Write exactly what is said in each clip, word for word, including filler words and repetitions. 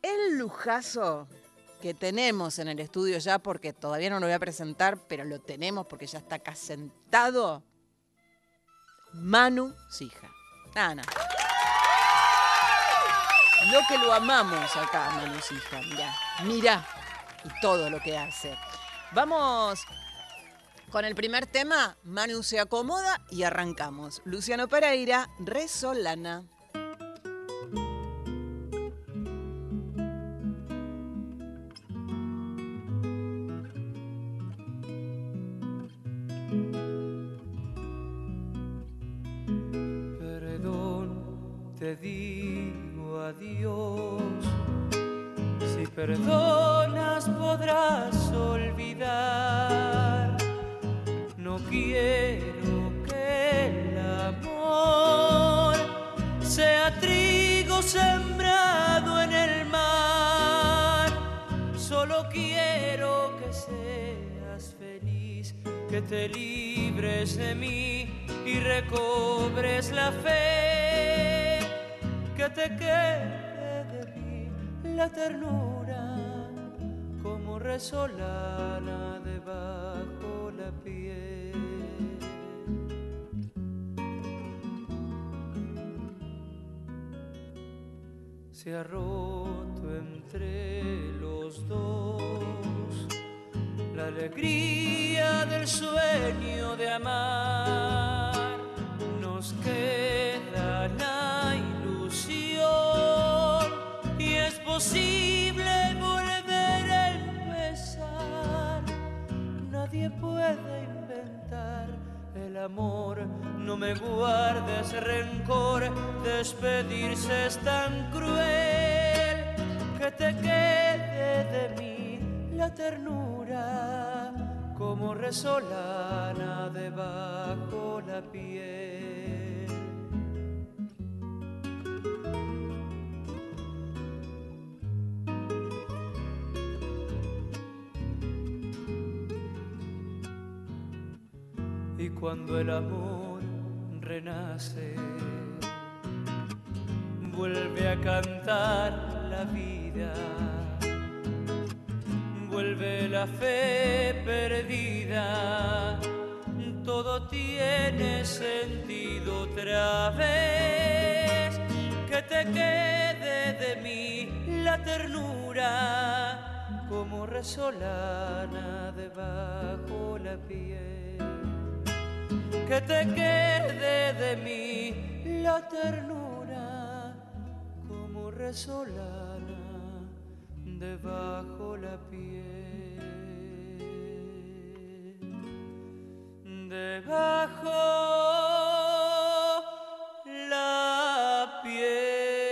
el lujazo que tenemos en el estudio ya, porque todavía no lo voy a presentar, pero lo tenemos porque ya está acá sentado, Manu Sija. Ah, no. Lo que lo amamos acá, Manu Sija, mirá, mirá, y todo lo que hace. Vamos con el primer tema, Manu se acomoda y arrancamos. Luciano Pereira, Resolana. Perdón, te digo adiós. Si perdonas podrás olvidar. No quiero que el amor sea trigo sembrado en el mar. Solo quiero que seas feliz, que te libres de mí y recobres la fe, que te quede de mí la ternura como resolana debajo la piel. Se ha roto entre los dos la alegría del sueño de amar. Nos queda la ilusión y es posible volver a empezar. Nadie puede inventar el amor, no me guardes rencor, despedirse es tan cruel, que te quede de mí la ternura como resolana debajo la piel. Y cuando el amor renace, vuelve a cantar la vida, vuelve la fe perdida, todo tiene sentido otra vez, que te quede de mí la ternura como resolana debajo la piel, que te quede de mí la ternura como resolana debajo la piel, debajo la piel.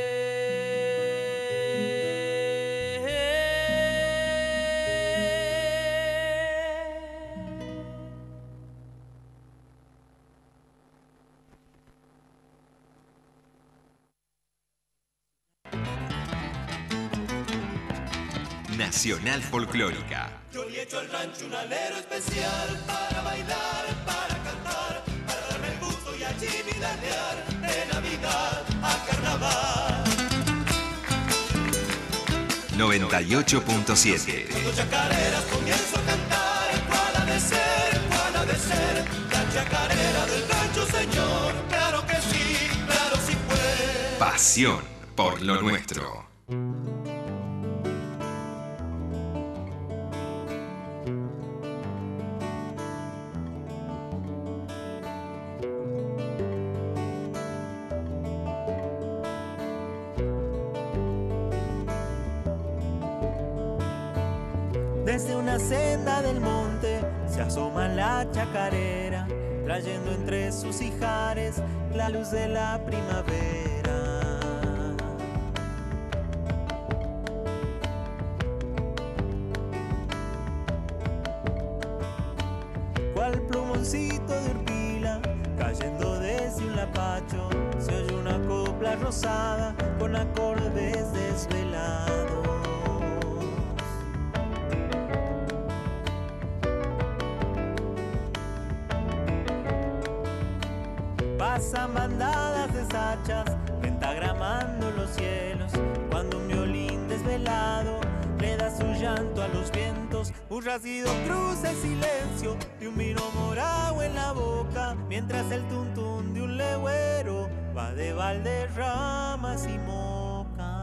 Nacional Folclórica. Yo le echo al rancho un alero especial para bailar, para cantar, para darme el gusto y allí vidalear de Navidad a Carnaval. noventa y ocho punto siete. Dos chacareras comienzo a cantar, cuál ha de ser, cuál ha de ser, la chacarera del rancho, señor. Claro que sí, claro sí fue. Pasión por lo nuestro. Desde una senda del monte se asoma la chacarera, trayendo entre sus ijares la luz de la primavera. Cual plumoncito de urpila cayendo desde un lapacho, se oye una copla rosada con acordes desvelados. Pasan bandadas de sachas, pentagramando los cielos, cuando un violín desvelado helado, le da su llanto a los vientos. Un rasguido cruza el silencio de un vino morado en la boca, mientras el tuntún de un legüero va de Valderramas y Moca.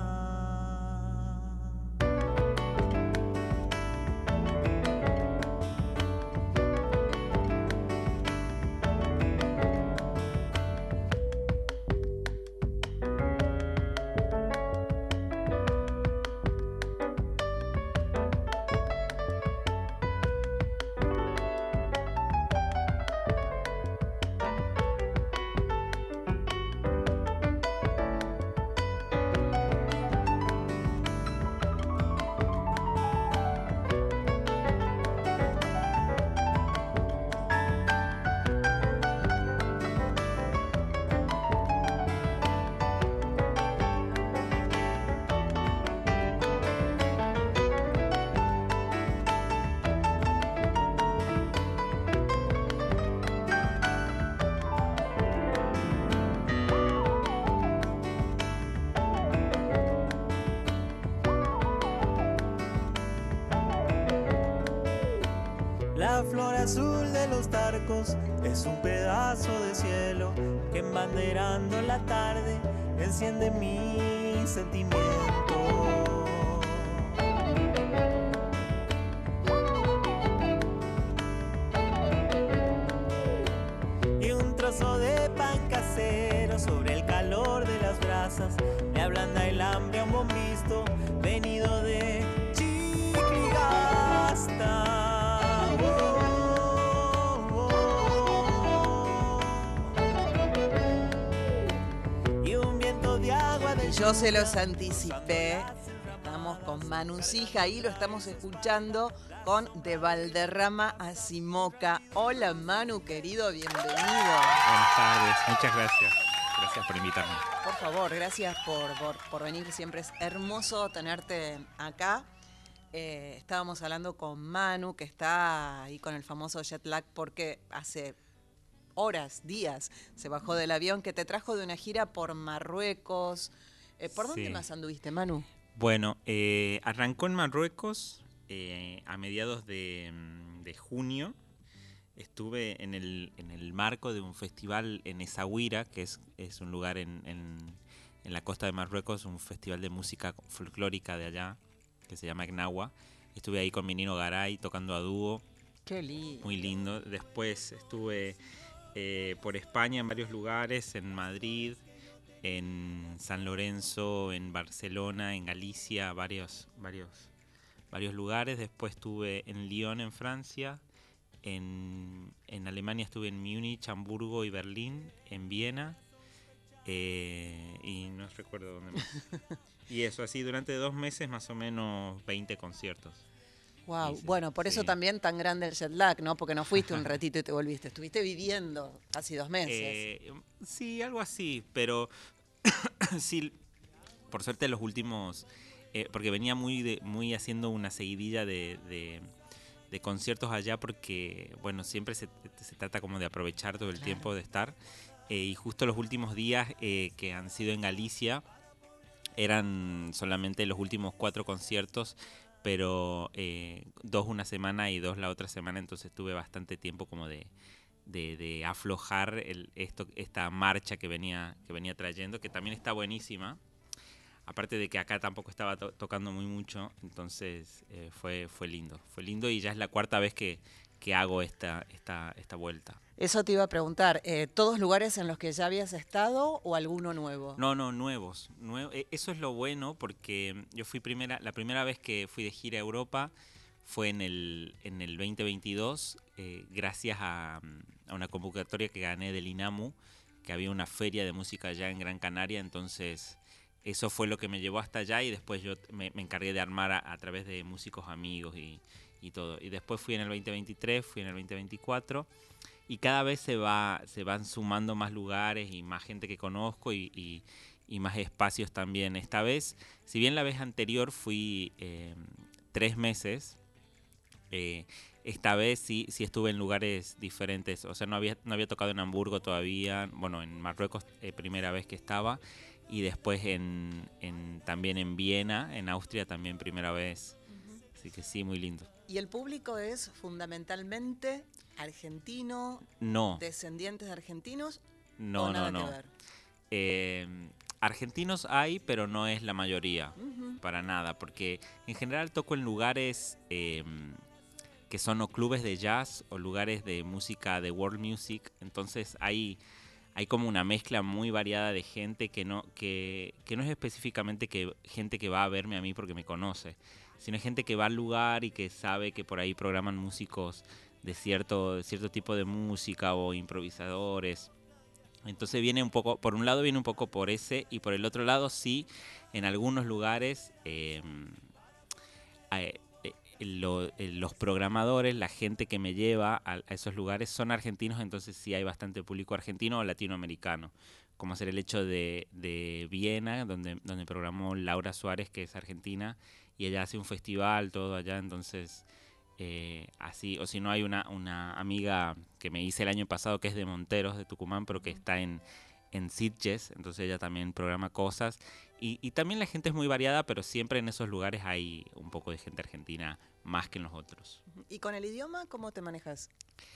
La flor azul de los Tarcos es un pedazo de cielo que embanderando la tarde enciende mi sentimiento. Y un trozo de pan casero sobre el calor de las brasas le ablanda el hambre a un bombisto venido de Chicligasta. Yo se los anticipé. Estamos con Manu Sija y lo estamos escuchando con De Valderrama a Simoca. Hola Manu, querido, bienvenido. Buenas tardes, muchas gracias. Gracias por invitarme. Por favor, gracias por, por, por venir. Siempre es hermoso tenerte acá. Eh, estábamos hablando con Manu, que está ahí con el famoso jet lag porque hace horas, días, se bajó del avión que te trajo de una gira por Marruecos. Eh, ¿Por dónde Sí. más anduviste, Manu? Bueno, eh, arrancó en Marruecos eh, a mediados de, de junio. Estuve en el, en el marco de un festival en Essaouira, que es, es un lugar en, en, en la costa de Marruecos, un festival de música folclórica de allá, que se llama Gnawa. Estuve ahí con mi Nino Garay tocando a dúo. Qué lindo. Muy lindo. Después estuve eh, por España en varios lugares, en Madrid, en San Lorenzo, en Barcelona, en Galicia, varios, varios, varios lugares. Después estuve en Lyon, en Francia. En, en Alemania estuve en Múnich, Hamburgo y Berlín, en Viena. Eh, y no recuerdo dónde más. Y eso, así durante dos meses más o menos veinte conciertos. Wow, Sí, sí, bueno, por eso sí. también tan grande el jet lag, ¿no? Porque no fuiste un ratito y te volviste, estuviste viviendo casi dos meses. Eh, sí, algo así, pero sí, por suerte los últimos, eh, porque venía muy de, muy haciendo una seguidilla de, de, de conciertos allá porque, bueno, siempre se, se trata como de aprovechar todo el Claro. tiempo de estar. Eh, y justo los últimos días eh, que han sido en Galicia eran solamente los últimos cuatro conciertos, pero eh, dos una semana y dos la otra semana, entonces tuve bastante tiempo como de, de, de aflojar el, esto, esta marcha que venía, que venía trayendo, que también está buenísima. Aparte de que acá tampoco estaba to- tocando muy mucho, entonces eh, fue, fue lindo, fue lindo y ya es la cuarta vez que, que hago esta, esta, esta vuelta. Eso te iba a preguntar, eh, ¿todos lugares en los que ya habías estado o alguno nuevo? No, no, nuevos. Nue- eh, eso es lo bueno porque yo fui primera, la primera vez que fui de gira a Europa fue en el, en el veinte veintidós, eh, gracias a, a una convocatoria que gané del INAMU, que había una feria de música allá en Gran Canaria, entonces eso fue lo que me llevó hasta allá y después yo me, me encargué de armar a, a través de músicos amigos y, y todo. Y después fui en el veinte veintitrés, fui en el veinte veinticuatro y cada vez se va se van sumando más lugares y más gente que conozco y, y, y más espacios también. Esta vez, si bien la vez anterior fui eh, tres meses, eh, esta vez sí, sí estuve en lugares diferentes. O sea, no había, no había tocado en Hamburgo todavía, bueno, en Marruecos, eh, primera vez que estaba. y después en, en, también en Viena, en Austria, también primera vez. Uh-huh. Así que sí, muy lindo. ¿Y el público es fundamentalmente argentino? No. ¿Descendientes de argentinos? No, ¿O nada no, no. que ver? Eh, argentinos hay, pero no es la mayoría, Uh-huh. para nada, porque en general toco en lugares eh, que son o clubes de jazz o lugares de música de world music, entonces hay, hay como una mezcla muy variada de gente que no, que, que no es específicamente que, gente que va a verme a mí porque me conoce, sino gente que va al lugar y que sabe que por ahí programan músicos de cierto, de cierto tipo de música o improvisadores. Entonces viene un poco, por un lado viene un poco por ese, y por el otro lado sí, en algunos lugares eh, eh, eh, lo, eh, los programadores, la gente que me lleva a, a esos lugares son argentinos, entonces sí hay bastante público argentino o latinoamericano, como ser el hecho de, de Viena, donde, donde programó Laura Suárez, que es argentina, y ella hace un festival, todo allá, entonces... Eh, así, o si no hay una, una amiga que me hice el año pasado que es de Monteros, de Tucumán, pero que está en, en Sitges, entonces ella también programa cosas y, y también la gente es muy variada, pero siempre en esos lugares hay un poco de gente argentina más que en los otros. ¿Y con el idioma cómo te manejas?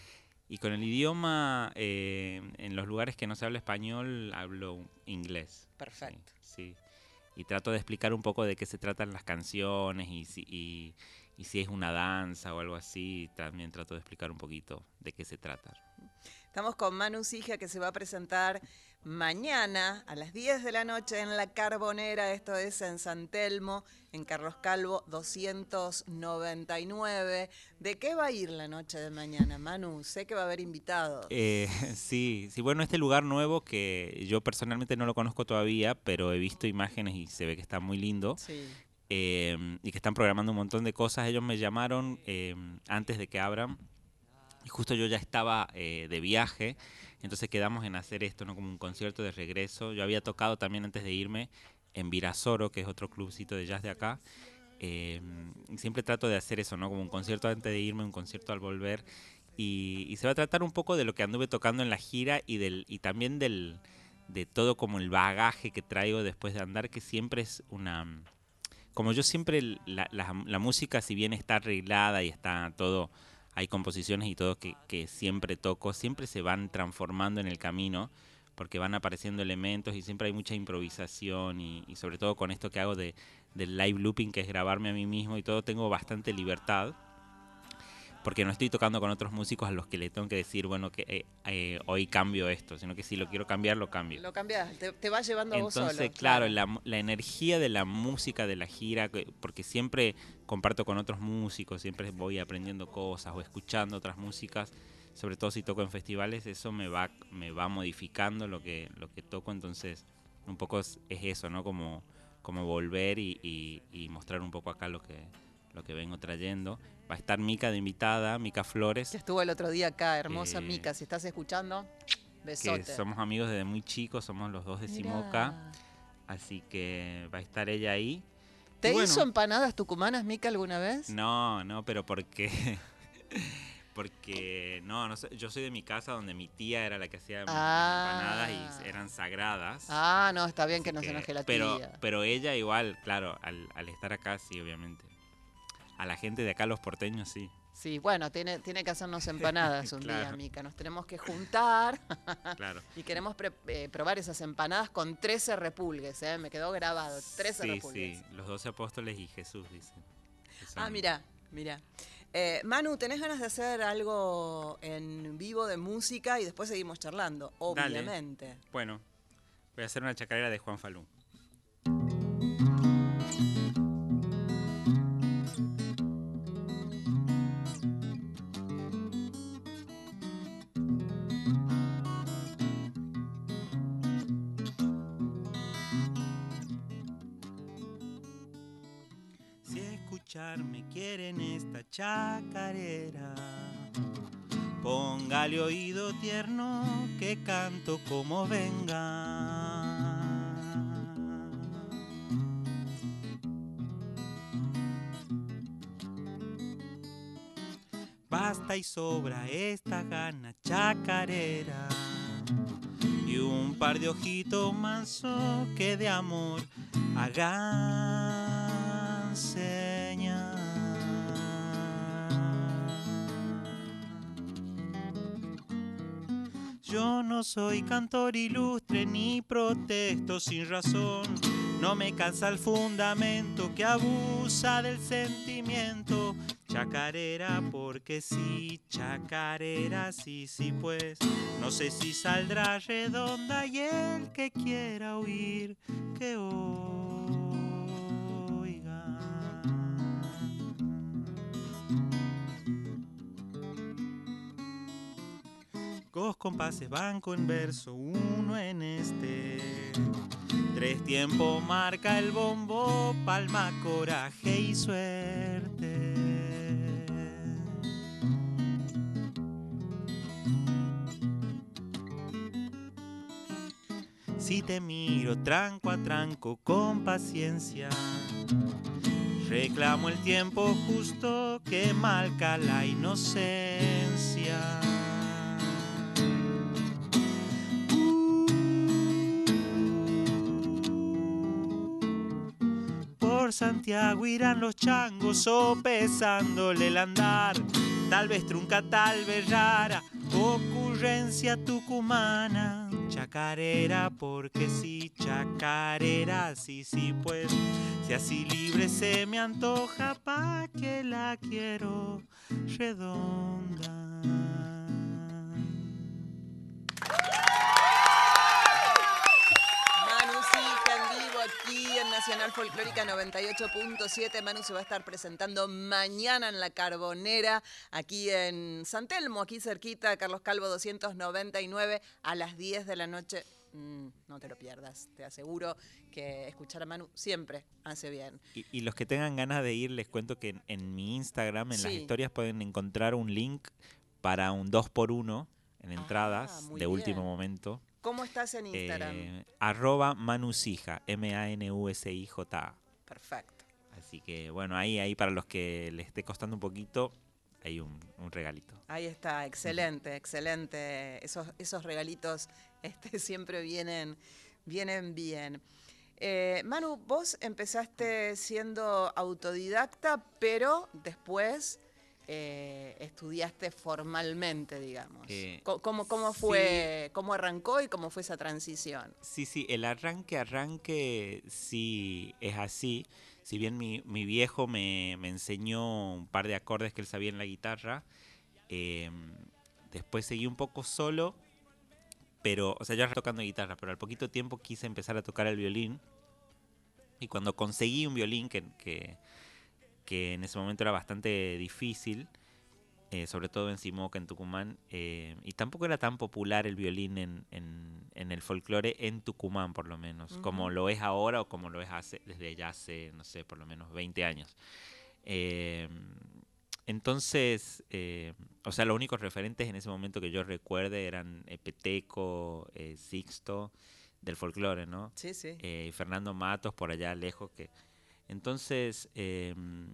Y con el idioma, eh, en los lugares que no se habla español, hablo inglés. Perfecto. Sí, sí. Y trato de explicar un poco de qué se tratan las canciones y si... Y, Y si es una danza o algo así, también trato de explicar un poquito de qué se trata. Estamos con Manu Sija, que se va a presentar mañana a las diez de la noche en La Carbonera. Esto es en San Telmo, en Carlos Calvo doscientos noventa y nueve. ¿De qué va a ir la noche de mañana, Manu? Sé que va a haber invitados. Eh, sí, sí, bueno, este lugar nuevo que yo personalmente no lo conozco todavía, pero he visto imágenes y se ve que está muy lindo. Sí. Eh, y que están programando un montón de cosas. Ellos me llamaron eh, antes de que abran y justo yo ya estaba eh, de viaje, entonces quedamos en hacer esto, ¿no? Como un concierto de regreso. Yo había tocado también antes de irme en Virasoro, que es otro clubcito de jazz de acá. Eh, siempre trato de hacer eso, ¿no? Como un concierto antes de irme, un concierto al volver. Y, y se va a tratar un poco de lo que anduve tocando en la gira y, del, y también del, de todo como el bagaje que traigo después de andar, que siempre es una... Como yo siempre, la, la, la música, si bien está arreglada y está todo, hay composiciones y todo que, que siempre toco, siempre se van transformando en el camino, porque van apareciendo elementos y siempre hay mucha improvisación y, y sobre todo con esto que hago de, del live looping, que es grabarme a mí mismo y todo, tengo bastante libertad, porque no estoy tocando con otros músicos a los que le tengo que decir, bueno, que eh, eh, hoy cambio esto, sino que si lo quiero cambiar, lo cambio. Lo cambias, te, te vas llevando a vos solo. Entonces, claro, claro. La, la energía de la música de la gira, porque siempre comparto con otros músicos, siempre voy aprendiendo cosas o escuchando otras músicas, sobre todo si toco en festivales, eso me va, me va modificando lo que, lo que toco, entonces un poco es, es eso, ¿no? Como, como volver y, y, y mostrar un poco acá lo que... lo que vengo trayendo. Va a estar Mica de invitada, Mica Flores. Que estuvo el otro día acá, hermosa eh, Mica. Si estás escuchando, besote. Que somos amigos desde muy chicos, somos los dos de Mirá. Simoca. Así que va a estar ella ahí. ¿Te bueno, hizo empanadas tucumanas, Mica, alguna vez? No, no, pero porque... porque no, no sé, yo soy de mi casa donde mi tía era la que hacía ah. empanadas y eran sagradas. Ah, no, está bien que no que, se enoje la pero, tía. Pero ella igual, claro, al, al estar acá sí, obviamente. A la gente de acá, los porteños, sí. Sí, bueno, tiene, tiene que hacernos empanadas un claro. día, Mica. Nos tenemos que juntar. Claro. Y queremos pre eh, probar esas empanadas con trece repulgues, ¿eh? Me quedó grabado, trece sí, repulgues. Sí, los doce apóstoles y Jesús, dicen. Son... Ah, mira, mira. Eh, Manu, ¿tenés ganas de hacer algo en vivo de música? Y después seguimos charlando, obviamente. Dale. Bueno, voy a hacer una chacarera de Juan Falú. Me quieren esta chacarera, póngale oído tierno que canto como venga. Basta y sobra esta gana chacarera, y un par de ojitos mansos que de amor hagan señas. Yo no soy cantor ilustre ni protesto sin razón. No me cansa el fundamento que abusa del sentimiento. Chacarera porque sí, chacarera sí, sí pues. No sé si saldrá redonda y el que quiera oír que oiga. Dos compases banco en verso, uno en este. Tres tiempos marca el bombo, palma, coraje y suerte. Si te miro tranco a tranco con paciencia, reclamo el tiempo justo que marca la inocencia. Por Santiago irán los changos sopesándole el andar. Tal vez trunca, tal vez rara, ocurrencia tucumana. Chacarera porque sí, chacarera sí, sí pues. Si así libre se me antoja, pa' que la quiero redonda. Aquí en Nacional Folclórica noventa y ocho punto siete, Manu se va a estar presentando mañana en La Carbonera, aquí en San Telmo, aquí cerquita, Carlos Calvo doscientos noventa y nueve, a las diez de la noche. Mm, no te lo pierdas, te aseguro que escuchar a Manu siempre hace bien. Y, y los que tengan ganas de ir, les cuento que en, en mi Instagram, en sí. las historias, pueden encontrar un link para un dos por uno en entradas ah, de bien. último momento. ¿Cómo estás en Instagram? Eh, arroba Manusija, M A N U S I J A. Perfecto. Así que bueno, ahí, ahí para los que les esté costando un poquito, hay un, un regalito. Ahí está, excelente, excelente. Esos, esos regalitos este, siempre vienen, vienen bien. Eh, Manu, vos empezaste siendo autodidacta, pero después... Eh, estudiaste formalmente, digamos. Eh, ¿Cómo, cómo fue, sí. cómo arrancó y cómo fue esa transición? Sí, sí, el arranque, arranque sí es así. Si bien mi, mi viejo me, me enseñó un par de acordes que él sabía en la guitarra, eh, después seguí un poco solo, pero, o sea, yo tocando guitarra, pero al poquito tiempo quise empezar a tocar el violín. Y cuando conseguí un violín que... que que en ese momento era bastante difícil, eh, sobre todo en Simoca, en Tucumán, eh, y tampoco era tan popular el violín en, en, en el folclore, en Tucumán por lo menos, uh-huh. como lo es ahora o como lo es hace, desde ya hace, no sé, por lo menos veinte años. Eh, entonces, eh, o sea, los únicos referentes en ese momento que yo recuerde eran eh, Peteco, eh, Sixto, del folclore, ¿no? Sí, sí. Eh, Fernando Matos, por allá lejos, que... Entonces, eh,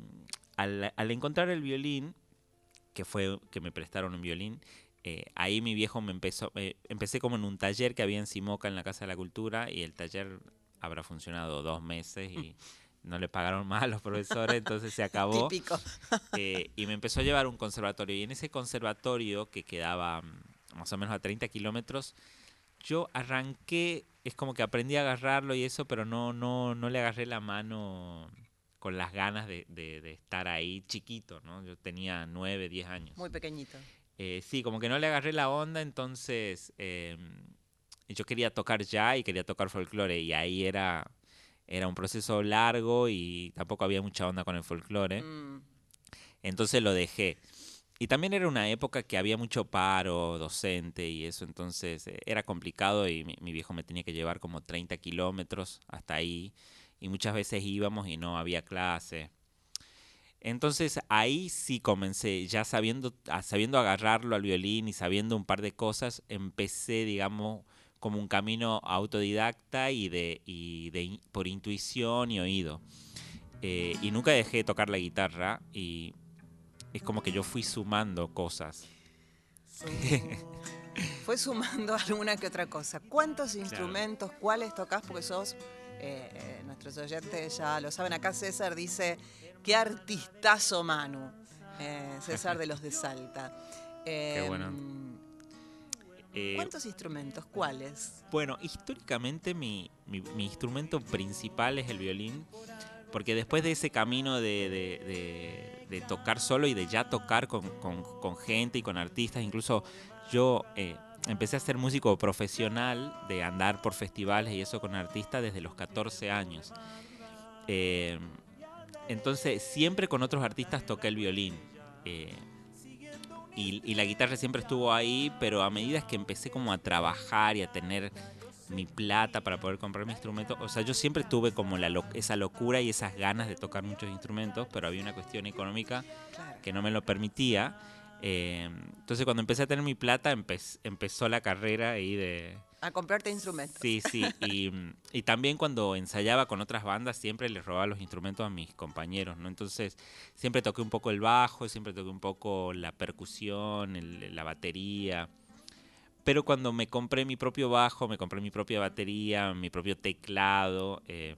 al, al encontrar el violín, que fue que me prestaron un violín, eh, ahí mi viejo me empezó, eh, empecé como en un taller que había en Simoca, en la Casa de la Cultura, y el taller habrá funcionado dos meses y no le pagaron más a los profesores, entonces se acabó. Típico. Eh, y me empezó a llevar a un conservatorio, y en ese conservatorio, que quedaba más o menos a treinta kilómetros, yo arranqué, es como que aprendí a agarrarlo y eso, pero no, no, no le agarré la mano con las ganas de, de, de estar ahí chiquito, ¿no? Yo tenía nueve, diez años. Muy pequeñito. Eh, sí, como que no le agarré la onda, entonces eh, yo quería tocar ya y quería tocar folclore, y ahí era, era un proceso largo y tampoco había mucha onda con el folclore. Mm. Entonces lo dejé. Y también era una época que había mucho paro docente y eso, entonces eh, era complicado, y mi, mi viejo me tenía que llevar como treinta kilómetros hasta ahí, y muchas veces íbamos y no había clase. Entonces ahí sí comencé, ya sabiendo, sabiendo agarrarlo al violín y sabiendo un par de cosas, empecé, digamos, como un camino autodidacta y de, y de por intuición y oído. Eh, y nunca dejé de tocar la guitarra, y es como que yo fui sumando cosas. fue sumando alguna que otra cosa. ¿Cuántos instrumentos, cuáles tocas? Porque sos, eh, eh, nuestros oyentes ya lo saben, acá César dice, qué artistazo Manu, eh, César de los de Salta. Eh, Qué bueno. Eh, ¿Cuántos instrumentos? ¿Cuáles? Bueno, históricamente mi, mi, mi instrumento principal es el violín, porque después de ese camino de, de, de, de tocar solo y de ya tocar con, con, con gente y con artistas, incluso yo eh, empecé a ser músico profesional, de andar por festivales y eso con artistas desde los catorce años. Eh, entonces siempre con otros artistas toqué el violín. Eh, Y, y la guitarra siempre estuvo ahí, pero a medida que empecé como a trabajar y a tener mi plata para poder comprar mi instrumento, o sea, yo siempre tuve como la lo, esa locura y esas ganas de tocar muchos instrumentos, pero había una cuestión económica Claro. que no me lo permitía. Eh, entonces cuando empecé a tener mi plata, empe- empezó la carrera ahí de... A comprarte instrumentos. Sí, sí, y, y también cuando ensayaba con otras bandas siempre les robaba los instrumentos a mis compañeros, ¿no? Entonces siempre toqué un poco el bajo, siempre toqué un poco la percusión, el, la batería. Pero cuando me compré mi propio bajo, me compré mi propia batería, mi propio teclado, eh,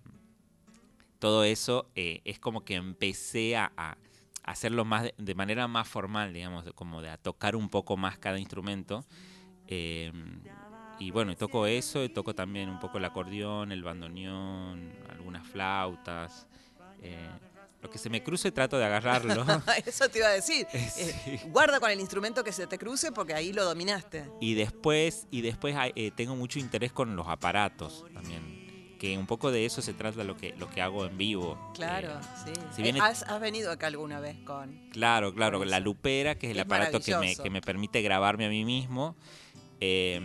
todo eso eh, es como que empecé a, a hacerlo más de, de manera más formal, digamos, como de a tocar un poco más cada instrumento. Eh, Y bueno, y toco eso, y toco también un poco el acordeón, el bandoneón, algunas flautas. Eh, lo que se me cruce trato de agarrarlo. Eso te iba a decir. Sí. Eh, guarda con el instrumento que se te cruce porque ahí lo dominaste. Y después, y después eh, tengo mucho interés con los aparatos también. Que un poco de eso se trata lo que, lo que hago en vivo. Claro, Eh, sí. si bien Eh, es- has, has venido acá alguna vez con... Claro, claro, Por la eso. lupera, que es el Es aparato que me, maravilloso. que me permite grabarme a mí mismo. Eh,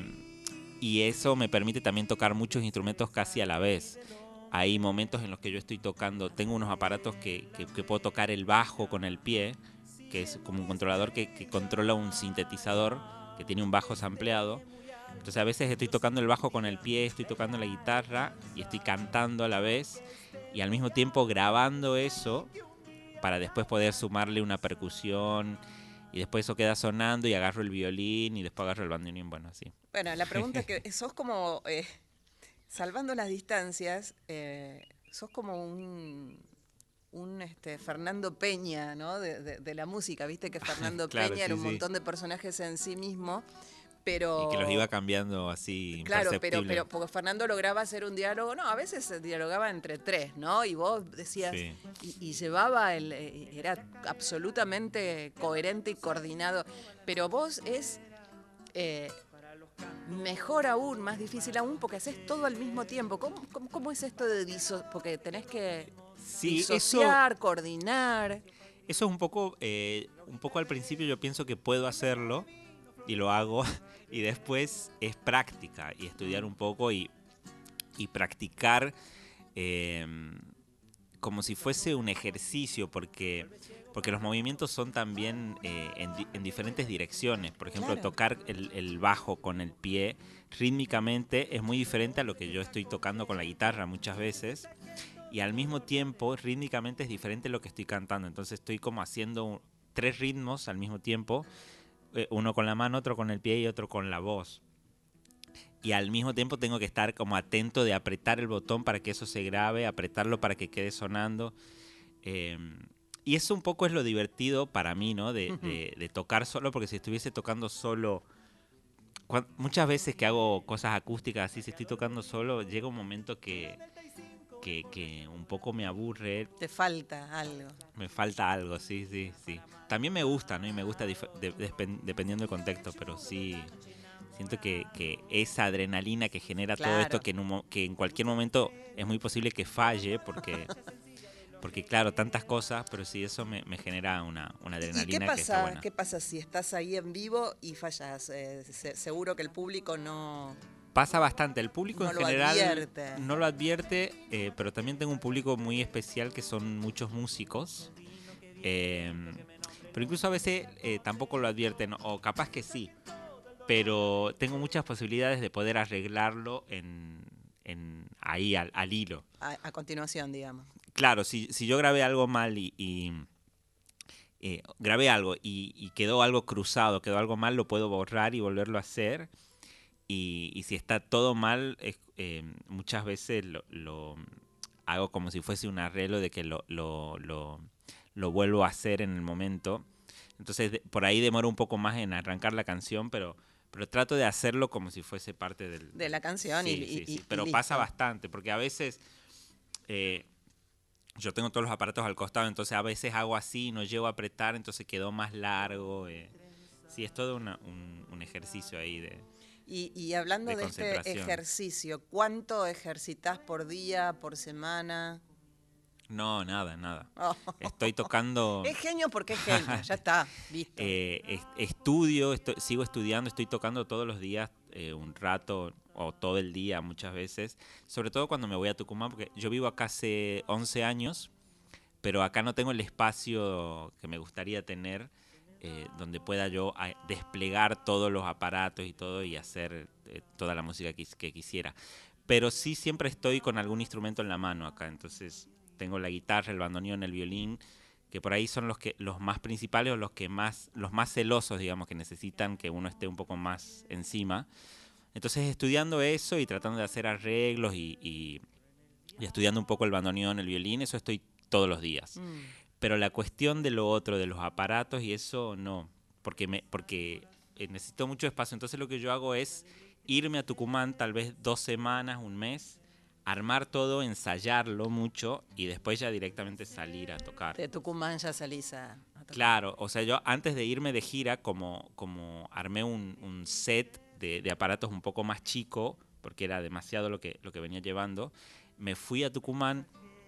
y eso me permite también tocar muchos instrumentos casi a la vez. Hay momentos en los que yo estoy tocando, tengo unos aparatos que, que, que puedo tocar el bajo con el pie, que es como un controlador que, que controla un sintetizador que tiene un bajo sampleado. Entonces a veces estoy tocando el bajo con el pie, estoy tocando la guitarra y estoy cantando a la vez y al mismo tiempo grabando eso para después poder sumarle una percusión y después eso queda sonando y agarro el violín y después agarro el bandoneón, bueno, así. Bueno, la pregunta que sos como, eh, salvando las distancias, eh, sos como un, un este, Fernando Peña, ¿no? De, de- de la música, viste que Fernando Claro, Peña era sí, un sí. montón de personajes en sí mismo, pero... Y que los iba cambiando así Claro, pero, imperceptible. pero porque Fernando lograba hacer un diálogo, no, a veces se dialogaba entre tres, ¿no? Y vos decías, Sí. y, y llevaba, el, eh, era absolutamente coherente y coordinado, pero vos es eh, mejor aún, más difícil aún, porque haces todo al mismo tiempo. ¿Cómo, cómo, cómo es esto de diso porque tenés que Sí, eso, disociar, coordinar? eso es un poco, eh, un poco al principio yo pienso que puedo hacerlo y lo hago y después es práctica y estudiar un poco y, y practicar eh, como si fuese un ejercicio porque, porque los movimientos son también eh, en, di- en diferentes direcciones. Por ejemplo, Claro. tocar el, el bajo con el pie rítmicamente es muy diferente a lo que yo estoy tocando con la guitarra muchas veces. Y al mismo tiempo, rítmicamente es diferente a lo que estoy cantando. Entonces estoy como haciendo un- tres ritmos al mismo tiempo. eh, Uno con la mano, otro con el pie y otro con la voz. Y al mismo tiempo tengo que estar como atento de apretar el botón para que eso se grabe, apretarlo para que quede sonando. Eh, y eso un poco es lo divertido para mí, ¿no? De, de- de tocar solo, porque si estuviese tocando solo... cuan- muchas veces que hago cosas acústicas así, si estoy tocando solo, llega un momento que, que, que un poco me aburre, Te falta algo. me falta algo, sí, sí, sí. También me gusta, ¿no? Y me gusta dif- de- depen- dependiendo del contexto, pero sí siento que, que esa adrenalina que genera todo Claro. esto, que en, un mo- que en cualquier momento es muy posible que falle, porque, porque claro, tantas cosas, pero sí, eso me, me genera una, una ¿Y adrenalina qué que está pasa, buena. qué pasa si estás ahí en vivo y fallas? Eh, se- seguro que el público no... Pasa bastante, el público No en lo general advierte. no lo advierte, eh, pero también tengo un público muy especial que son muchos músicos. Eh, pero incluso a veces eh, tampoco lo advierten, o capaz que sí, pero tengo muchas posibilidades de poder arreglarlo en, en ahí al, al hilo. A, a continuación, digamos. Claro, si, si yo grabé algo mal y, y, eh, grabé algo y, y quedó algo cruzado, quedó algo mal, lo puedo borrar y volverlo a hacer. y, y si está todo mal, es, eh, muchas veces lo, lo hago como si fuese un arreglo de que lo, lo, lo, lo vuelvo a hacer en el momento. Entonces de, por ahí demoro un poco más en arrancar la canción, pero, pero trato de hacerlo como si fuese parte del, de la canción. Sí, y, sí, y, sí. y Pero listo. pasa bastante, porque a veces eh, yo tengo todos los aparatos al costado, entonces a veces hago así, no llego a apretar, entonces quedó más largo. Eh. Sí, es todo una, un, un ejercicio ahí de... Y, y hablando de de, este concentración. ejercicio, ¿cuánto ejercitas por día, por semana? No, nada, nada. Oh. Estoy tocando... Es genio porque es genio, ya está, listo. Eh, est- estudio, estoy, sigo estudiando, estoy tocando todos los días eh, un rato o todo el día muchas veces, sobre todo cuando me voy a Tucumán, porque yo vivo acá hace once años, pero acá no tengo el espacio que me gustaría tener, eh, donde pueda yo a, desplegar todos los aparatos y todo y hacer eh, toda la música que, que quisiera. Pero sí siempre estoy con algún instrumento en la mano acá, entonces tengo la guitarra, el bandoneón, el violín, que por ahí son los que los más principales o los que más los más celosos, digamos, que necesitan que uno esté un poco más encima. Entonces estudiando eso y tratando de hacer arreglos y, y, y estudiando un poco el bandoneón, el violín, eso estoy todos los días. Mm. Pero la cuestión de lo otro, de los aparatos y eso, no, porque me porque eh, necesito mucho espacio. Entonces lo que yo hago es irme a Tucumán tal vez dos semanas, un mes, armar todo, ensayarlo mucho y después ya directamente salir a tocar. De Tucumán ya salís a, a tocar. Claro, o sea, yo antes de irme de gira, como, como armé un, un set de, de aparatos un poco más chico, porque era demasiado lo que, lo que venía llevando, me fui a Tucumán,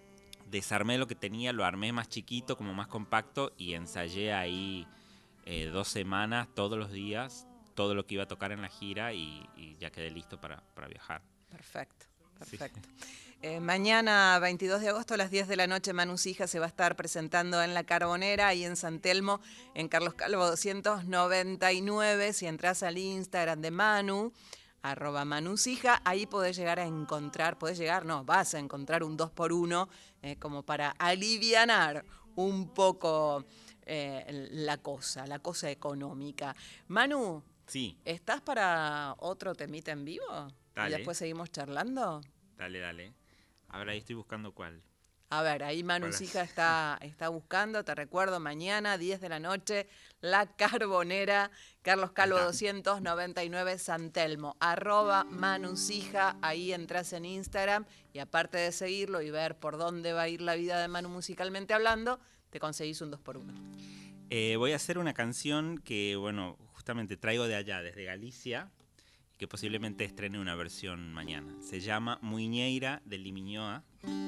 desarmé lo que tenía, lo armé más chiquito, como más compacto, y ensayé ahí eh, dos semanas, todos los días, todo lo que iba a tocar en la gira, y, y ya quedé listo para, para viajar. Perfecto, perfecto. Sí. Eh, mañana, veintidós de agosto, a las diez de la noche, Manu Sija se va a estar presentando en La Carbonera, ahí en San Telmo, en Carlos Calvo doscientos noventa y nueve. Si entras al Instagram de Manu, arroba Manu Sija, ahí podés llegar a encontrar, podés llegar, no, vas a encontrar un dos por uno, eh, como para alivianar un poco eh, la cosa, la cosa económica. Manu, sí. ¿Estás para otro temita en vivo? Dale. Y después seguimos charlando. Dale, dale. Ahora ahí estoy buscando cuál. A ver, ahí Manu Sija está, está buscando, te recuerdo, mañana, diez de la noche, La Carbonera, Carlos Calvo doscientos noventa y nueve, San Telmo, arroba Manu Sija, ahí entras en Instagram y aparte de seguirlo y ver por dónde va a ir la vida de Manu musicalmente hablando, te conseguís un dos por uno. Eh, voy a hacer una canción que, bueno, justamente traigo de allá, desde Galicia, que posiblemente estrene una versión mañana. Se llama Muiñeira de Limiñoa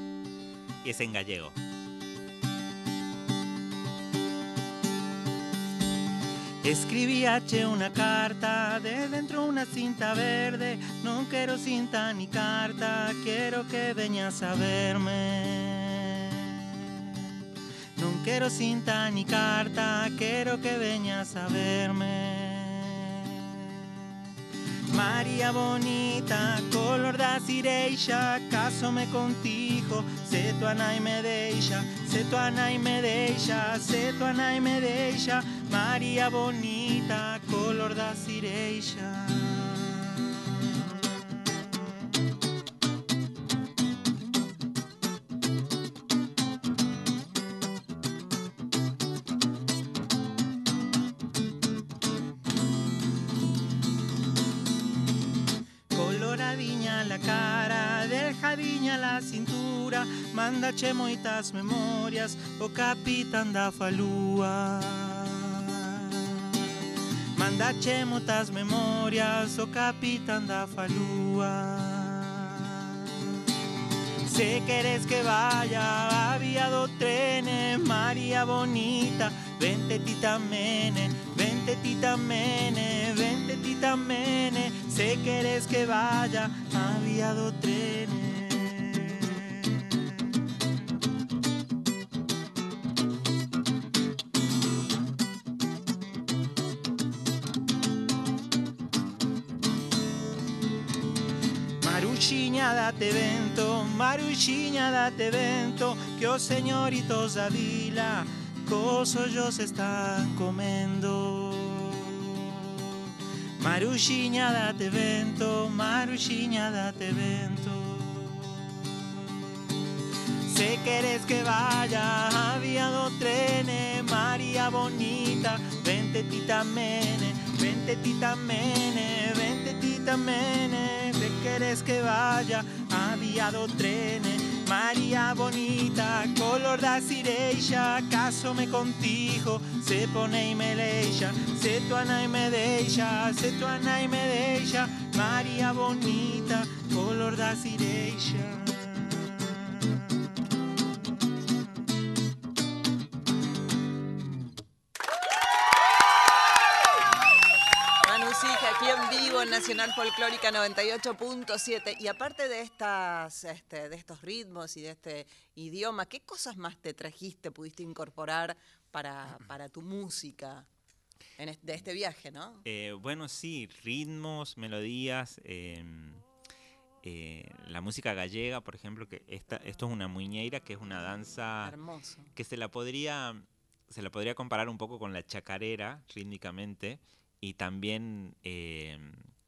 y es en gallego. Escribíache una carta de dentro una cinta verde. No quiero cinta ni carta, quiero que veñas a verme. No quiero cinta ni carta, quiero que veñas a verme. María bonita, color da cireixa, cásome contigo, se tu anai me deixa, se tu anai me deixa, se tu anai me deixa, María bonita, color da cireixa. La cara, deljadiña la cintura, mandache moitas memorias, o capitán da falúa. Mandache moitas memorias, o capitán da falúa. Si quieres que vaya, aviado trenes, María bonita, vente tita mene, vente tita mene, vente tita mene. Si quieres que vaya, aviado trenes. Maruxiña date vento, Maruxiña date vento, que os señoritos da vila, cos ollos están comendo. Maruxiña date vento, Maruxiña date vento. Si querés que vaya, había dos trenes, María bonita, vente tita mene, vente tita mene, vente tita mene. Si querés que vaya, había dos trenes, María bonita, color da cireja, casome contigo, se pone y me leia, se tu ana y me deja, se tu ana y me deja, María bonita, color da cireja. Aquí en vivo en Nacional Folclórica noventa y ocho punto siete. Y aparte de estas, este, de estos ritmos y de este idioma, ¿qué cosas más te trajiste, pudiste incorporar para, para tu música en este, de este viaje, no? Eh, bueno, sí, ritmos, melodías, eh, eh, la música gallega, por ejemplo, que esta, esto es una muñeira, que es una danza hermoso, que se la podría, se la podría comparar un poco con la chacarera rítmicamente. Y también eh,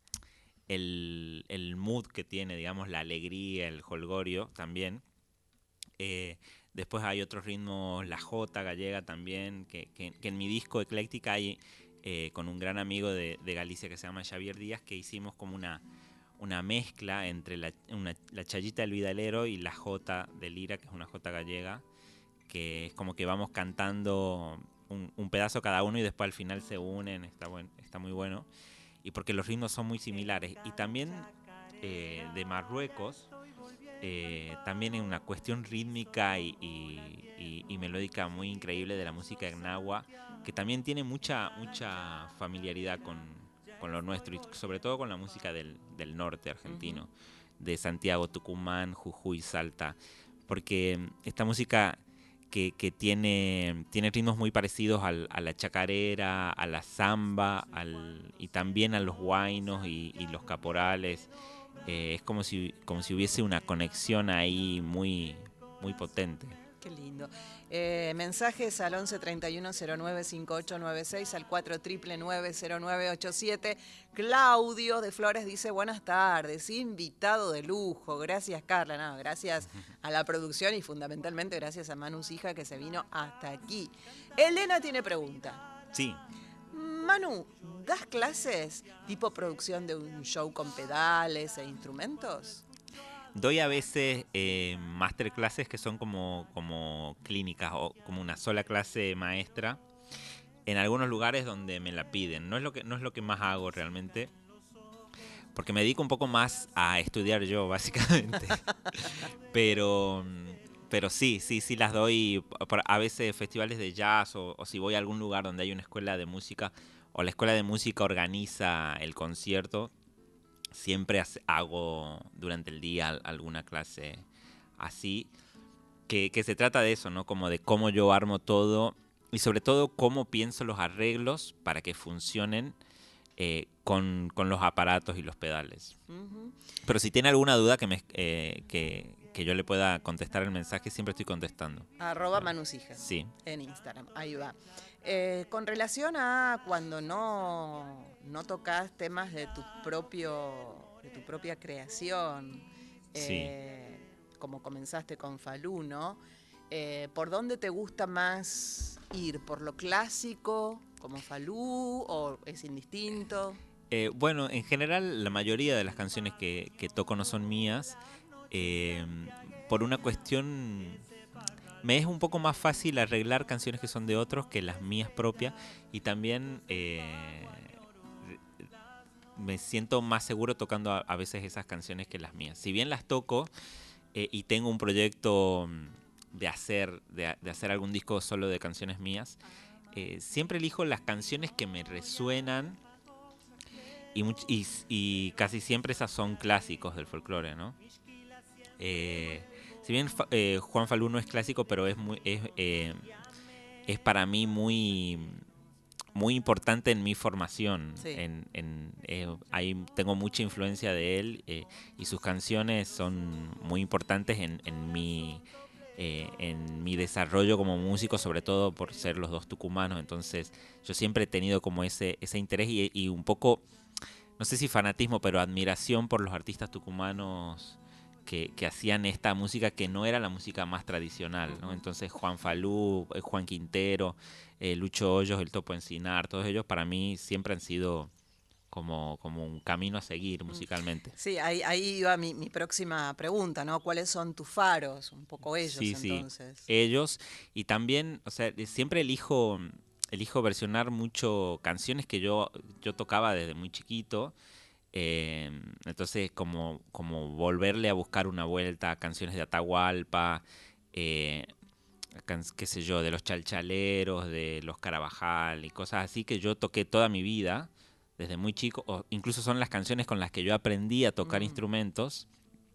el, el mood que tiene, digamos, la alegría, el jolgorio también. Eh, después hay otros ritmos, la jota gallega también, que, que, que en mi disco Ecléctica hay eh, con un gran amigo de, de Galicia que se llama Xavier Díaz, que hicimos como una, una mezcla entre la, una, la chayita del vidalero y la jota del lira, que es una jota gallega, que es como que vamos cantando Un, un pedazo cada uno y después al final se unen, está, buen, está muy bueno. Y porque los ritmos son muy similares. Y también eh, de Marruecos, eh, también hay una cuestión rítmica y, y, y, y melódica muy increíble de la música gnawa, que también tiene mucha, mucha familiaridad con, con lo nuestro, y sobre todo con la música del, del norte argentino, uh-huh. de Santiago, Tucumán, Jujuy, Salta. Porque esta música... Que, que tiene, tiene ritmos muy parecidos al, a la chacarera, a la samba, al, y también a los huaynos y, y los caporales. Eh, es como si, como si hubiese una conexión ahí muy, muy potente. Qué lindo. Eh, mensajes al once treinta y uno cero nueve cincuenta y ocho noventa y seis, al cuatro nueve nueve cero nueve ocho siete. Claudio de Flores dice, buenas tardes, invitado de lujo. Gracias, Carla. No, gracias a la producción y fundamentalmente gracias a Manu Sija que se vino hasta aquí. Elena tiene pregunta. Sí. Manu, ¿das clases tipo producción de un show con pedales e instrumentos? Doy a veces eh, masterclasses que son como, como clínicas o como una sola clase maestra en algunos lugares donde me la piden. No es lo que, no es lo que más hago realmente, porque me dedico un poco más a estudiar yo, básicamente. pero, pero sí, sí, sí las doy a veces festivales de jazz o, o si voy a algún lugar donde hay una escuela de música o la escuela de música organiza el concierto. Siempre hago durante el día alguna clase así, que, que se trata de eso, ¿no? Como de cómo yo armo todo y sobre todo cómo pienso los arreglos para que funcionen eh, con, con los aparatos y los pedales. Uh-huh. Pero si tiene alguna duda que, me, eh, que, que yo le pueda contestar el mensaje, siempre estoy contestando. Arroba Manusija. Sí. En Instagram, ahí va. Eh, con relación a cuando no, no tocas temas de tu propio de tu propia creación, eh, sí. como comenzaste con Falú, ¿no? Eh, ¿Por dónde te gusta más ir? ¿Por lo clásico, como Falú, o es indistinto? Eh, bueno, en general la mayoría de las canciones que, que toco no son mías, eh, por una cuestión... Me es un poco más fácil arreglar canciones que son de otros que las mías propias y también eh, me siento más seguro tocando a, a veces esas canciones que las mías. Si bien las toco eh, y tengo un proyecto de hacer, de, de hacer algún disco solo de canciones mías, eh, siempre elijo las canciones que me resuenan y, much- y, y casi siempre esas son clásicos del folclore, ¿no? Eh, Si bien eh, Juan Falú no es clásico, pero es muy es, eh, es para mí muy muy importante en mi formación. Sí. En, en, eh, ahí tengo mucha influencia de él eh, y sus canciones son muy importantes en, en mi eh, en mi desarrollo como músico, sobre todo por ser los dos tucumanos. Entonces yo siempre he tenido como ese, ese interés y, y un poco, no sé si fanatismo, pero admiración por los artistas tucumanos que, que hacían esta música que no era la música más tradicional, ¿no? Entonces Juan Falú, eh, Juan Quintero, eh, Lucho Hoyos, el Topo Encinar, todos ellos para mí siempre han sido como, como un camino a seguir musicalmente. Sí, ahí, ahí iba mi, mi próxima pregunta, ¿no? ¿Cuáles son tus faros? Un poco ellos, Sí, sí, entonces. ellos. Y también, o sea, siempre elijo, elijo versionar mucho canciones que yo, yo tocaba desde muy chiquito. Eh, entonces, como, como volverle a buscar una vuelta a canciones de Atahualpa, eh, can- qué sé yo, de los Chalchaleros, de los Carabajal y cosas así que yo toqué toda mi vida, desde muy chico, o incluso son las canciones con las que yo aprendí a tocar Mm. instrumentos.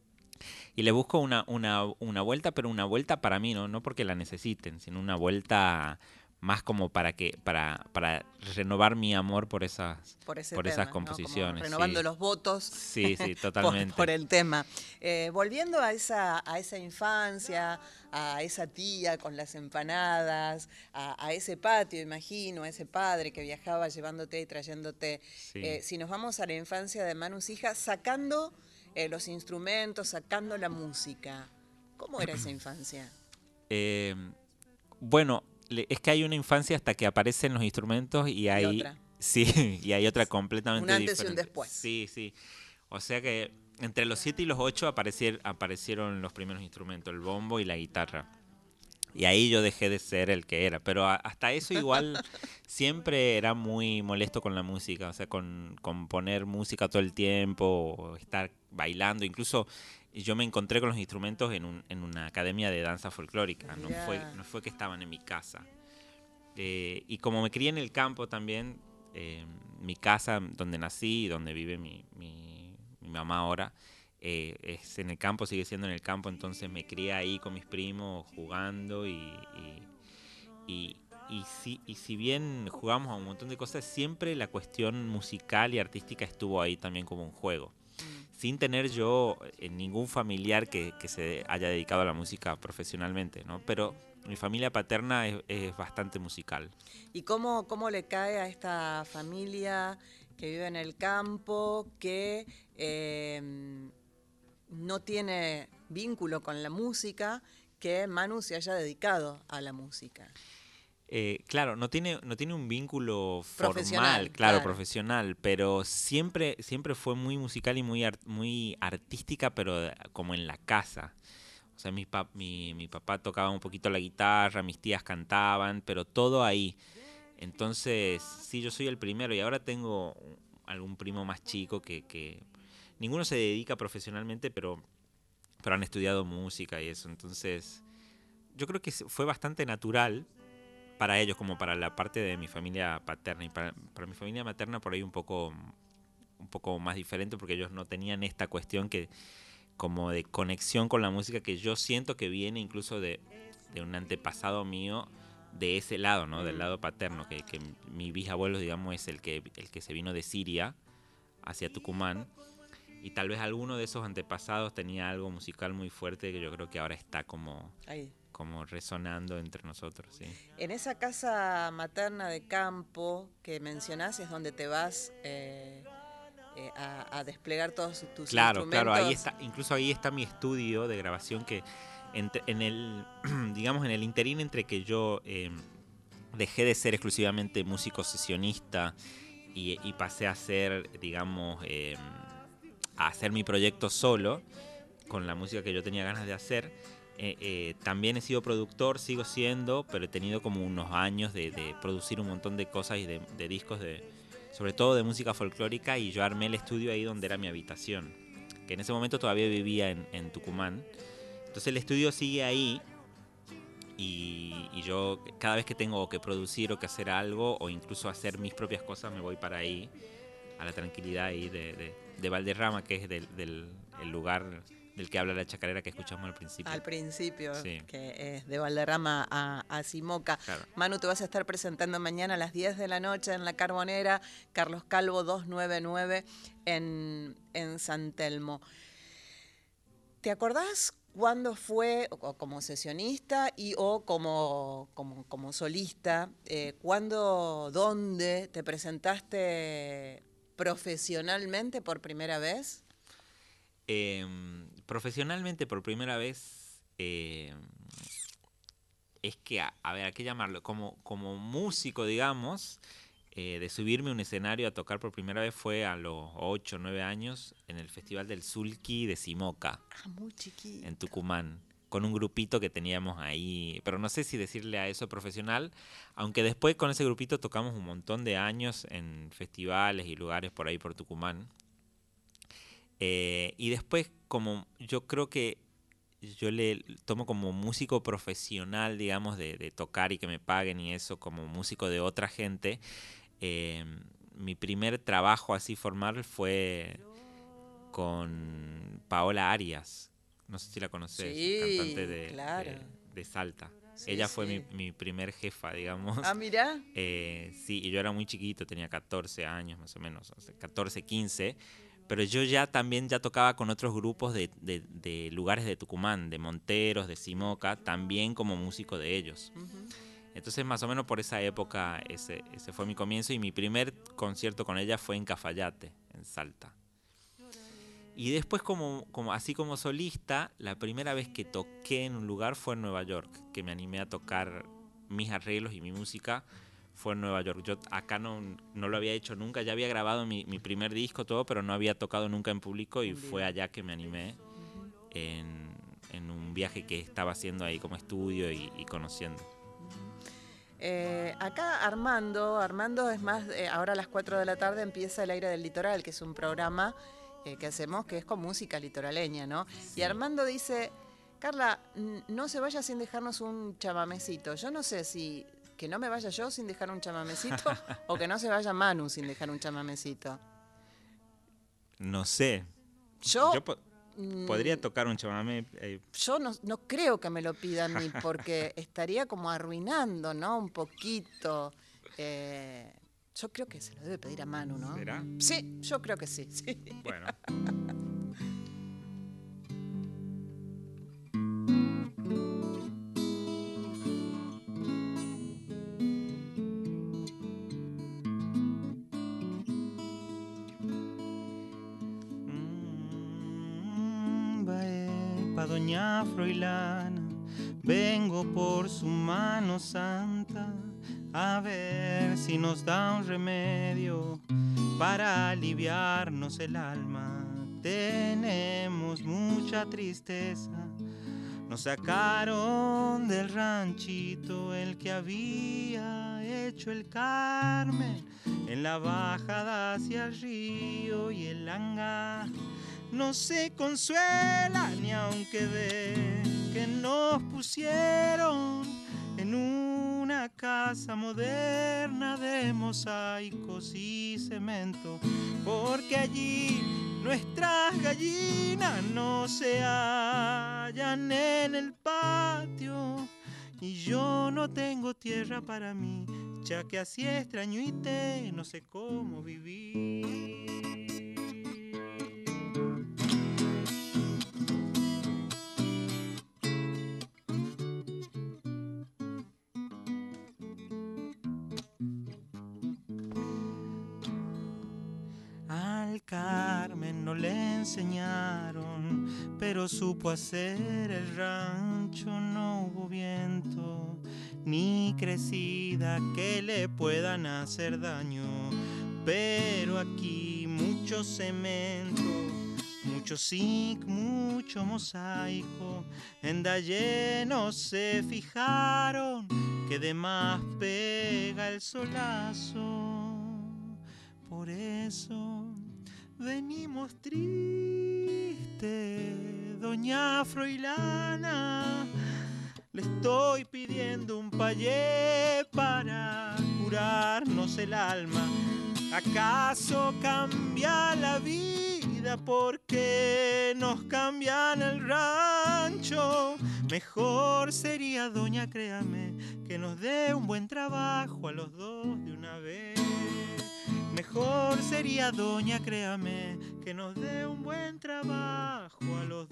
Y le busco una, una, una vuelta, pero una vuelta para mí, ¿no? No porque la necesiten, sino una vuelta más como para que para, para renovar mi amor por esas, Por, ese por tema, esas ¿no? composiciones. Como renovando sí. los votos. Sí, sí, por, totalmente. por el tema. Eh, volviendo a esa, a esa infancia, a esa tía con las empanadas, a, a ese patio, imagino, a ese padre que viajaba llevándote y trayéndote. Sí. Eh, si nos vamos a la infancia de Manu Sija, sacando eh, los instrumentos, sacando la música, ¿cómo era esa infancia? Eh, bueno, le- es que hay una infancia hasta que aparecen los instrumentos y hay otra. sí, y hay otra completamente Un antes y un diferente. después. Sí, sí. O sea que entre los siete y los ocho aparecier- aparecieron los primeros instrumentos, el bombo y la guitarra. Y ahí yo dejé de ser el que era. Pero a- hasta eso igual siempre era muy molesto con la música. O sea, con, con poner música todo el tiempo, o estar bailando. Incluso yo me encontré con los instrumentos en, un, en una academia de danza folclórica. No Mirá. fue, no fue que estaban en mi casa. Eh, y como me crié en el campo también, eh, mi casa donde nací y donde vive mi, mi, mi mamá ahora, eh, es en el campo, sigue siendo en el campo, entonces me crié ahí con mis primos jugando y, y, y, y si, y si bien jugamos a un montón de cosas, siempre la cuestión musical y artística estuvo ahí también como un juego. Sin tener yo eh, ningún familiar que, que se haya dedicado a la música profesionalmente, ¿no? Pero mi familia paterna es, es bastante musical. ¿Y cómo, cómo le cae a esta familia que vive en el campo, que eh, no tiene vínculo con la música, que Manu se haya dedicado a la música? Eh, claro, no tiene, no tiene un vínculo Profesional, formal, claro, claro. profesional, pero siempre, siempre fue muy musical y muy, art- muy artística, pero como en la casa. O sea, mi, pap- mi, mi papá tocaba un poquito la guitarra, mis tías cantaban, pero todo ahí. Entonces, sí, yo soy el primero y ahora tengo algún primo más chico que, que ninguno se dedica profesionalmente, pero, pero han estudiado música y eso. Entonces, yo creo que fue bastante natural para ellos como para la parte de mi familia paterna. Y para, para mi familia materna por ahí un poco, un poco más diferente porque ellos no tenían esta cuestión que como de conexión con la música que yo siento que viene incluso de, de un antepasado mío de ese lado, ¿no? Del lado paterno, que, que mi bisabuelo, digamos, es el que, el que se vino de Siria hacia Tucumán. Y tal vez alguno de esos antepasados tenía algo musical muy fuerte que yo creo que ahora está como, Ahí. como resonando entre nosotros, ¿sí? En esa casa materna de campo que mencionás es donde te vas eh, eh, a, a desplegar todos tus Claro, instrumentos. claro, ahí está, incluso ahí está mi estudio de grabación que entre- en el, digamos, en el interín entre que yo eh, dejé de ser exclusivamente músico sesionista y, y pasé a ser, digamos, eh, a hacer mi proyecto solo con la música que yo tenía ganas de hacer. Eh, eh, también he sido productor, sigo siendo, pero he tenido como unos años de, de producir un montón de cosas y de, de discos, de, sobre todo de música folclórica, y yo armé el estudio ahí donde era mi habitación, que en ese momento todavía vivía en, en Tucumán. Entonces el estudio sigue ahí y, y yo cada vez que tengo que producir o que hacer algo o incluso hacer mis propias cosas me voy para ahí, a la tranquilidad ahí de, de, de Valderrama, que es del, del el lugar del que habla la chacarera que escuchamos al principio. Al principio, Sí. que es de Valderrama a, a Simoca. Claro. Manu, te vas a estar presentando mañana a las diez de la noche en La Carbonera, Carlos Calvo doscientos noventa y nueve en, en San Telmo. ¿Te acordás ¿cuándo fue, o como sesionista y o como, como, como solista, eh, cuándo, dónde te presentaste profesionalmente por primera vez? Eh, profesionalmente por primera vez, eh, es que, a, a ver, hay que llamarlo, como, como músico, digamos, eh, de subirme a un escenario a tocar por primera vez fue a los ocho o nueve años en el Festival del Sulky de Simoca, Ah, muy chiquito. en Tucumán, con un grupito que teníamos ahí, pero no sé si decirle a eso profesional, aunque después con ese grupito tocamos un montón de años en festivales y lugares por ahí por Tucumán. Eh, y después, como yo creo que yo le tomo como músico profesional, digamos, de, de tocar y que me paguen y eso, como músico de otra gente, eh, mi primer trabajo así formal fue con Paola Arias. No sé si la conoces, Sí, cantante de, claro. de, de Salta. Sí, Ella fue sí. mi, mi primer jefa, digamos. Ah, mirá. Eh, sí, y yo era muy chiquito, tenía catorce años más o menos, o sea, catorce, quince, pero yo ya también ya tocaba con otros grupos de, de, de lugares de Tucumán, de Monteros, de Simoca, también como músico de ellos. Ujú. Entonces más o menos por esa época ese, ese fue mi comienzo y mi primer concierto con ella fue en Cafayate, en Salta. Y después como, como así como solista, la primera vez que toqué en un lugar fue en Nueva York, que me animé a tocar mis arreglos y mi música, fue en Nueva York. Yo acá no, no lo había hecho nunca, ya había grabado mi, mi primer disco, todo, pero no había tocado nunca en público y En vivo. fue allá que me animé en, en un viaje que estaba haciendo ahí como estudio y, y conociendo. Eh, acá Armando, Armando es más, eh, ahora a las cuatro de la tarde empieza El Aire del Litoral, que es un programa eh, que hacemos que es con música litoraleña, ¿no? Sí. Y Armando dice, Carla, n- no se vaya sin dejarnos un chamamecito. Yo no sé si que no me vaya yo sin dejar un chamamecito o que no se vaya Manu sin dejar un chamamecito. No sé. Yo, Yo po- mm, podría tocar un chamamé. eh, yo no, no creo que me lo pidan ni porque estaría como arruinando, ¿no? Un poquito. Eh, yo creo que se lo debe pedir a Manu, ¿no? ¿Será? Sí, yo creo que sí, sí. Bueno. Mm, Bae, pa' doña Froilana, vengo por su mano santa a ver si nos da un remedio para aliviarnos el alma. Tenemos mucha tristeza, nos sacaron del ranchito el que había hecho el Carmen en la bajada hacia el río, y el hangar no se consuela ni aunque ve que nos pusieron en una casa moderna de mosaicos y cemento, porque allí nuestras gallinas no se hallan en el patio y yo no tengo tierra para mí, ya que así extrañuité, no sé cómo vivir. Al Carmen no le enseñaron, pero supo hacer el rancho. No hubo viento ni crecida que le puedan hacer daño, pero aquí mucho cemento, mucho zinc, mucho mosaico. En Dallé no se fijaron que de más pega el solazo. Por eso venimos tristes, doña Froilana. Le estoy pidiendo un payé para curarnos el alma. ¿Acaso cambia la vida porque nos cambian el rancho? Mejor sería, doña, créame, que nos dé un buen trabajo a los dos de una vez. Mejor mejor sería, doña, créame, que nos dé un buen trabajo a los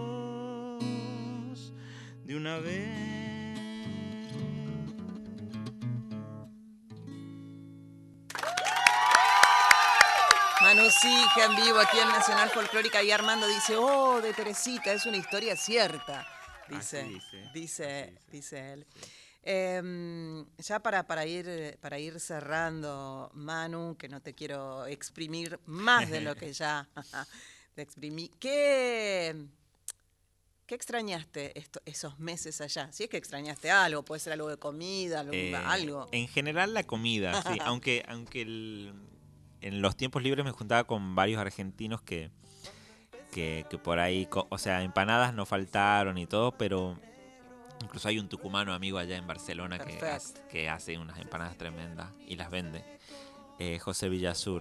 dos de una vez. Manu Sija en vivo aquí en Nacional Folclórica y Armando dice, oh, de Teresita, es una historia cierta. Dice, Así dice. dice, Así dice. dice él. Eh, ya para, para, ir, para ir cerrando, Manu, que no te quiero exprimir más de lo que ya te exprimí. ¿Qué, qué extrañaste esto, esos meses allá? Si es que extrañaste algo, puede ser algo de comida, algo. Eh, algo. En general la comida, sí. aunque aunque el, en los tiempos libres me juntaba con varios argentinos que, que, que por ahí, o sea, empanadas no faltaron y todo, pero incluso hay un tucumano amigo allá en Barcelona que hace, que hace unas empanadas tremendas y las vende, eh, José Villasur.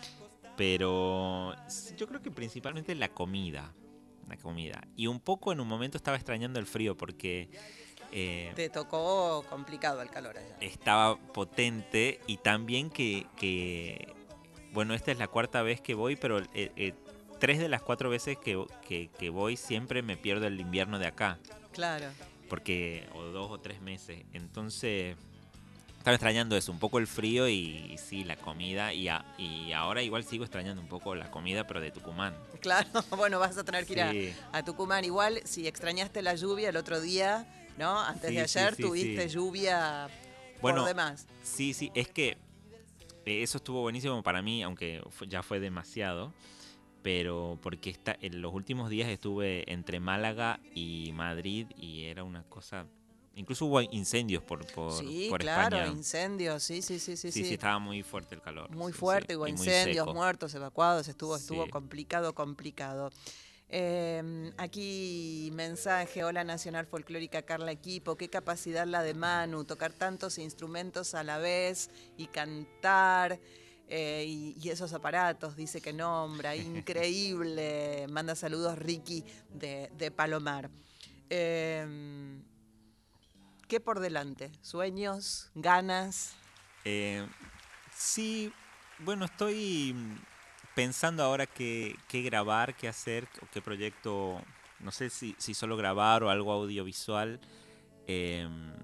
Pero yo creo que principalmente la comida, la comida. Y un poco en un momento estaba extrañando el frío porque eh, te tocó complicado el calor allá. Estaba potente y también que, que, bueno, esta es la cuarta vez que voy, pero eh, eh, tres de las cuatro veces que, que, que voy siempre me pierdo el invierno de acá. Claro. Porque, o dos o tres meses. Entonces, estaba extrañando eso, un poco el frío y, y sí, la comida. Y, a, y ahora igual sigo extrañando un poco la comida, pero de Tucumán. Claro, bueno, vas a tener que sí. ir a, a Tucumán. Igual, si extrañaste la lluvia el otro día, ¿no? Antes sí, de ayer sí, sí, tuviste sí. lluvia bueno, por demás. Sí, sí, es que eh, eso estuvo buenísimo para mí, aunque fue, ya fue demasiado. Pero porque está, en los últimos días estuve entre Málaga y Madrid y era una cosa... Incluso hubo incendios por, por, sí, por claro, España. incendios, sí, sí, sí, sí. Sí, sí, sí, estaba muy fuerte el calor. Muy sí, fuerte, sí, hubo y muy incendios, seco. muertos, evacuados, estuvo, estuvo Sí. complicado, complicado. Eh, aquí mensaje, hola Nacional Folclórica, Carla Equipo, qué capacidad la de Manu, tocar tantos instrumentos a la vez y cantar... Eh, y, y esos aparatos, dice que nombra, increíble. Manda saludos Ricky de, de Palomar. Eh, ¿Qué por delante? ¿Sueños? ¿Ganas? Eh, sí, bueno, estoy pensando ahora qué, qué grabar, qué hacer, qué proyecto, no sé si, si solo grabar o algo audiovisual. Eh,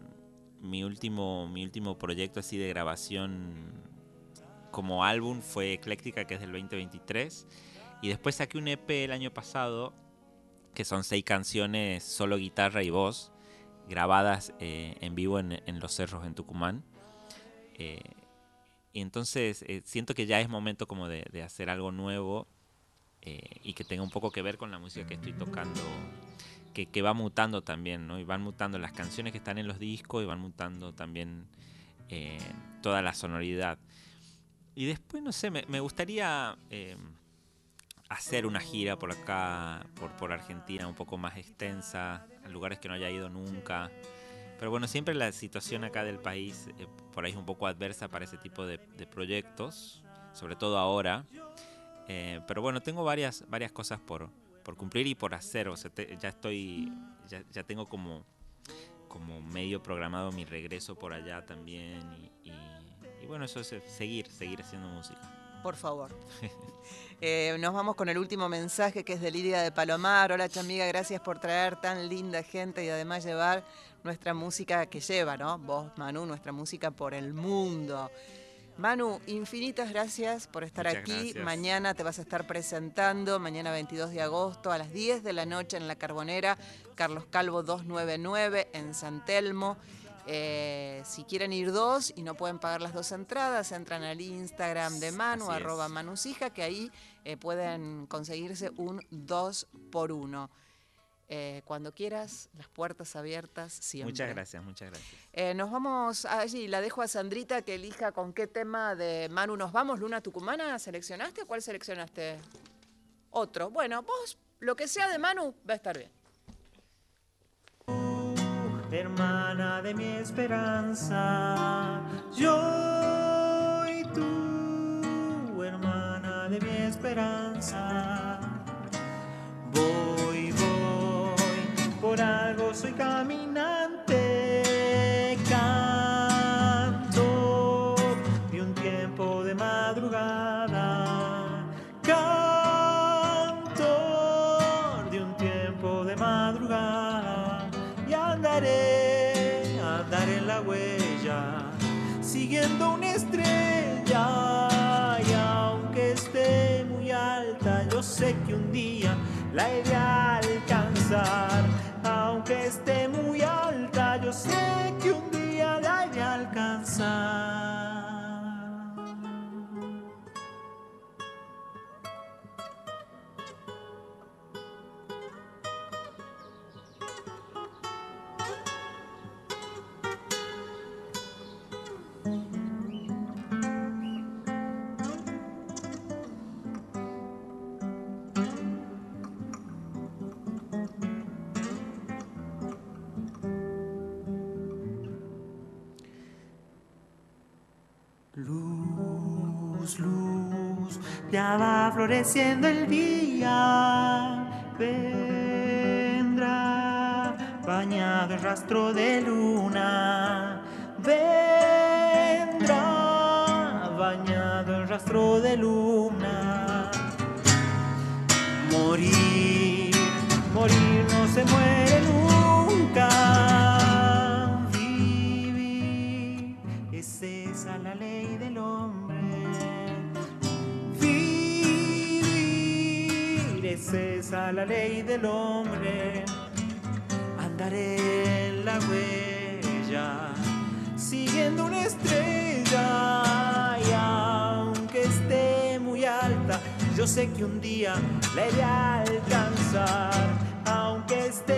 mi último, mi último proyecto así de grabación como álbum fue Ecléctica, que es del veinte veintitrés, y después saqué un E P el año pasado que son seis canciones solo guitarra y voz grabadas eh, en vivo en, en Los Cerros en Tucumán, eh, y entonces eh, siento que ya es momento como de, de hacer algo nuevo eh, y que tenga un poco que ver con la música que estoy tocando, que, que va mutando también, ¿no? Y van mutando las canciones que están en los discos y van mutando también eh, toda la sonoridad. Y después, no sé, me, me gustaría eh, hacer una gira por acá, por, por Argentina, un poco más extensa, a lugares que no haya ido nunca. Pero bueno, siempre la situación acá del país eh, por ahí es un poco adversa para ese tipo de, de proyectos, sobre todo ahora. Eh, pero bueno, tengo varias, varias cosas por, por cumplir y por hacer. O sea, te, ya estoy, ya, ya tengo como, como medio programado mi regreso por allá también y... y Y bueno, eso es seguir, seguir haciendo música. Por favor. eh, nos vamos con el último mensaje que es de Lidia de Palomar. Hola, chamiga, gracias por traer tan linda gente y además llevar nuestra música que lleva, ¿no? Vos, Manu, nuestra música por el mundo. Manu, infinitas gracias por estar Muchas aquí. gracias. Mañana te vas a estar presentando, mañana veintidós de agosto a las diez de la noche en La Carbonera, Carlos Calvo doscientos noventa y nueve en San Telmo. Eh, si quieren ir dos y no pueden pagar las dos entradas, entran al Instagram de Manu, Así es. arroba manusija, que ahí eh, pueden conseguirse un dos por uno. Eh, cuando quieras, las puertas abiertas siempre. Muchas gracias, muchas gracias. Eh, nos vamos allí, la dejo a Sandrita que elija con qué tema de Manu nos vamos. ¿Luna Tucumana seleccionaste o cuál seleccionaste? Otro. Bueno, vos, lo que sea de Manu, va a estar bien. Hermana de mi esperanza, yo y tú, hermana de mi esperanza. Voy, voy, por algo soy caminante, canto de un tiempo de madrugada. huella, siguiendo una estrella. Y aunque esté muy alta, yo sé que un día la he de alcanzar. Aunque esté muy alta, yo sé que un día la he de alcanzar. Luz, luz, ya va floreciendo el día. Vendrá bañado en rastro de luna. Vendrá bañado en rastro de luna. Morir, morir no se muere nunca. Esa la ley del hombre. Vivir es esa la ley del hombre. Andaré en la huella, siguiendo una estrella. Y aunque esté muy alta, yo sé que un día la he de alcanzar. Aunque esté